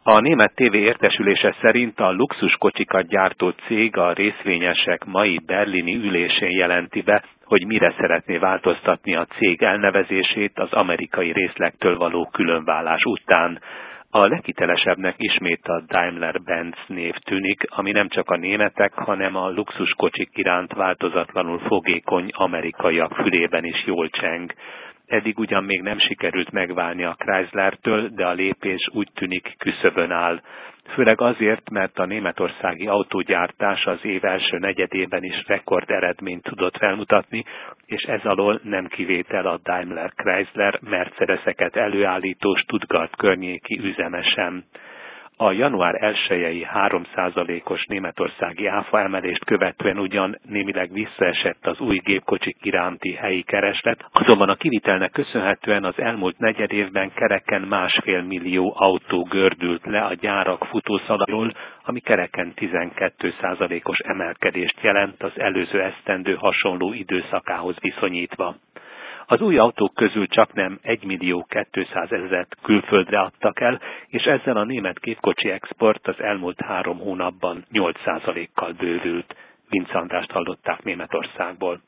A német TV értesülése szerint a luxuskocsikat gyártó cég a részvényesek mai berlini ülésén jelenti be, hogy mire szeretné változtatni a cég elnevezését az amerikai részlegtől való különválás után. A leghitelesebbnek ismét a Daimler-Benz név tűnik, ami nem csak a németek, hanem a luxuskocsik iránt változatlanul fogékony amerikaiak fülében is jól cseng. Eddig ugyan még nem sikerült megválni a Chryslertől, de a lépés úgy tűnik küszöbön áll. Főleg azért, mert a németországi autógyártás az év első negyedében is rekorderedményt tudott felmutatni, és ez alól nem kivétel a Daimler-Chrysler Mercedeseket előállító Stuttgart környéki üzeme sem. A január 1-i 3%-os németországi áfa emelést követően ugyan némileg visszaesett az új gépkocsik iránti helyi kereslet, azonban a kivitelnek köszönhetően az elmúlt negyedévben kereken 1,5 millió autó gördült le a gyárak futószalairól, ami kereken 12%-os emelkedést jelent az előző esztendő hasonló időszakához viszonyítva. Az új autók közül csaknem 1.200.000 külföldre adtak el, és ezzel a német gépkocsi export az elmúlt 3 hónapban 8%-kal bővült. Vince Andrást hallották Németországból.